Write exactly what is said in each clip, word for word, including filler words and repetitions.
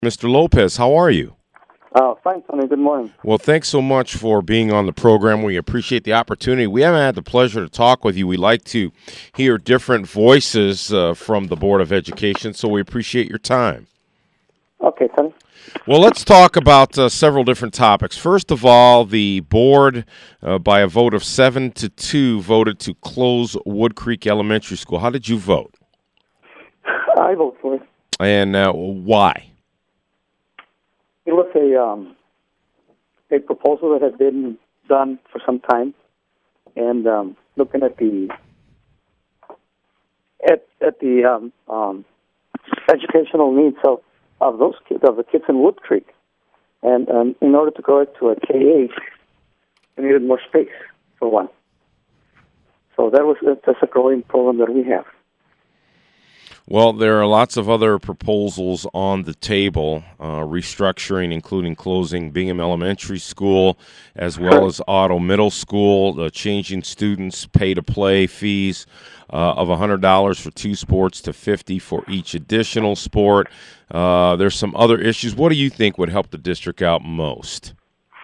Mister Lopez, how are you? Uh, fine, Tony. Good morning. Well, thanks so much for being on the program. We appreciate the opportunity. We haven't had the pleasure to talk with you. We like to hear different voices uh, from the Board of Education, so we appreciate your time. Okay, Tony. Well, let's talk about uh, several different topics. First of all, the board, uh, by a vote of seven to two, voted to close Wood Creek Elementary School. How did you vote? I vote for it. And uh, why? It was a um, a proposal that had been done for some time, and um, looking at the at at the um, um, educational needs of, of those kids, of the kids in Wood Creek, and um, in order to go to a K eight, we needed more space for one. So that was that's a growing problem that we have. Well, there are lots of other proposals on the table, uh, restructuring, including closing Bingham Elementary School, as well as Otto Middle School, uh, changing students' pay-to-play fees uh, of one hundred dollars for two sports to fifty dollars for each additional sport. Uh, there's some other issues. What do you think would help the district out most?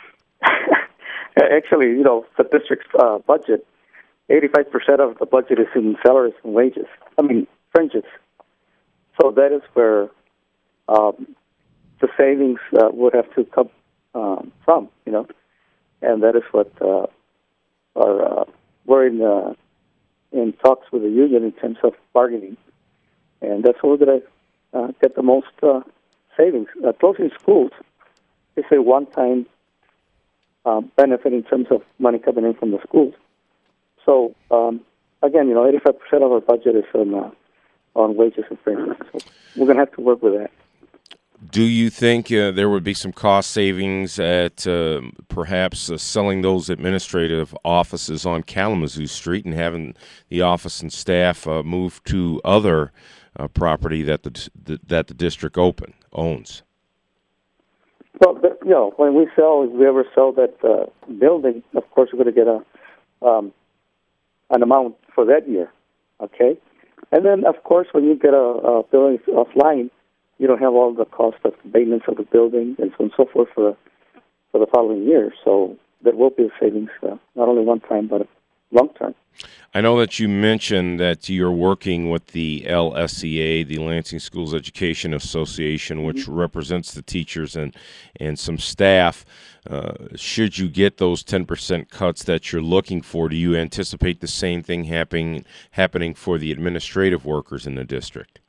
Actually, you know, the district's uh, budget, eighty-five percent of the budget is in salaries and wages. I mean, fringes. So that is where um, the savings uh, would have to come um, from, you know, and that is what uh, are uh, we're in uh, in talks with the union in terms of bargaining, and that's where we're going to uh, get the most uh, savings. Uh, closing schools is a one-time uh, benefit in terms of money coming in from the schools. So um, again, you know, eighty-five percent of our budget is on. Uh, on wages and fringes. So we're going to have to work with that. Do you think uh, there would be some cost savings at uh, perhaps uh, selling those administrative offices on Kalamazoo Street and having the office and staff uh, move to other uh, property that the, the that the district open owns? Well, but, you know, when we sell, if we ever sell that uh, building, of course we're going to get a um, an amount for that year, okay? And then, of course, when you get a, a building offline, you don't have all the cost of maintenance of the building and so on and so forth for the, for the following year. So there will be a savings, uh, not only one time, but long term. I know that you mentioned that you're working with the L S E A, the Lansing Schools Education Association, which mm-hmm. represents the teachers and, and some staff. Uh, should you get those ten percent cuts that you're looking for, do you anticipate the same thing happening happening for the administrative workers in the district?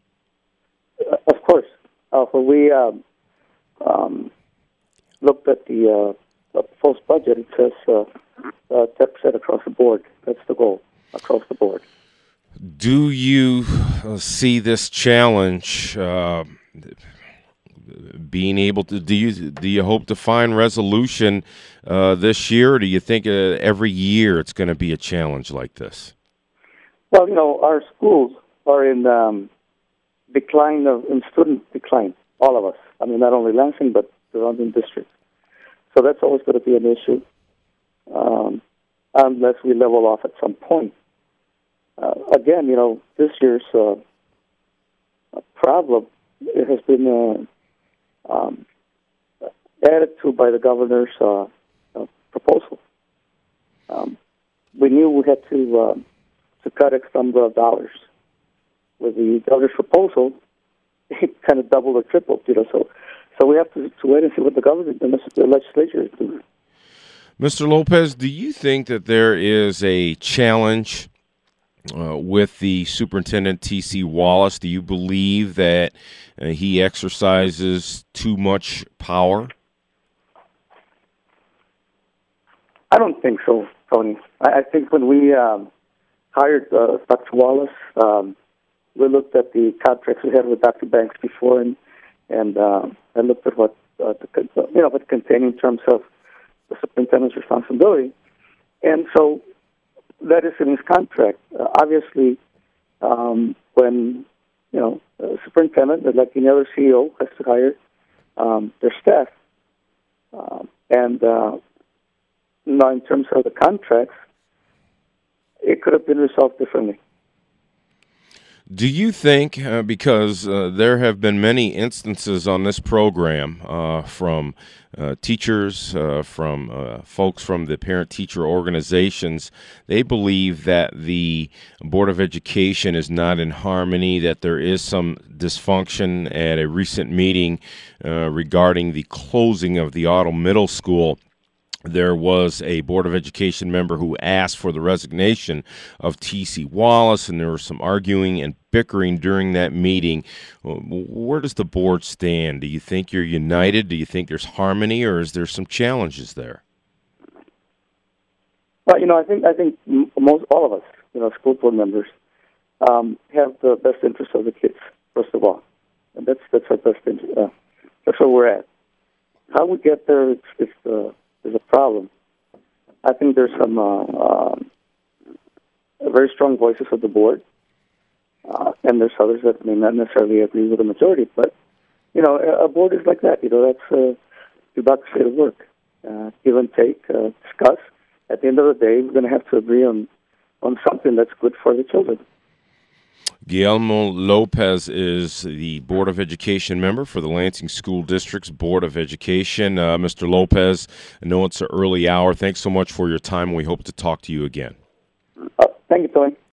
Uh, of course. Uh, when we um, um, looked at the uh, proposed budget, it says uh, uh, ten percent across the board. That's the goal, across the board. Do you uh, see this challenge uh, being able to, do you do you hope to find resolution uh, this year, or do you think uh, every year it's going to be a challenge like this? Well, you know, our schools are in um, decline, of in student decline, all of us. I mean, not only Lansing, but the surrounding districts. So that's always going to be an issue, um, unless we level off at some point. Uh, again, you know, this year's uh, problem, it has been uh, Um, added to by the governor's uh, uh, proposal. Um, we knew we had to uh, to cut X number of dollars. With the governor's proposal, it kind of doubled or tripled, you know. So, so we have to, to wait and see what the government and the legislature is doing. Mister Lopez, do you think that there is a challenge Uh, with the superintendent, T C Wallace? Do you believe that uh, he exercises too much power? I don't think so, Tony. I, I think when we um, hired uh, Doctor Wallace, um, we looked at the contracts we had with Doctor Banks before, and and uh, I looked at what uh, the, you know what contained in terms of the superintendent's responsibility, and so. That is in his contract. Uh, obviously, um, when you know a superintendent, like any other C E O, has to hire um, their staff, um, and uh, now in terms of the contracts, it could have been resolved differently. Do you think, uh, because uh, there have been many instances on this program uh, from uh, teachers, uh, from uh, folks from the parent-teacher organizations, they believe that the Board of Education is not in harmony, that there is some dysfunction at a recent meeting uh, regarding the closing of the Otto Middle School. There was a Board of Education member who asked for the resignation of T C. Wallace, and there was some arguing and bickering during that meeting. Where does the board stand? Do you think you're united? Do you think there's harmony, or is there some challenges there? Well, you know, I think I think most all of us, you know, school board members, um, have the best interest of the kids first of all, and that's that's our best interest. Uh, that's where we're at. How we get there, it's, it's uh, is a problem. I think there's some uh, uh, very strong voices of the board, uh, and there's others that may not necessarily agree with the majority. But you know, a, a board is like that. You know, that's uh, bureaucracy at work. Uh, give and take, uh, discuss. At the end of the day, we're going to have to agree on on something that's good for the children. Guillermo Lopez is the Board of Education member for the Lansing School District's Board of Education. Uh, Mister Lopez, I know it's an early hour. Thanks so much for your time. We hope to talk to you again. Uh, thank you, Tony.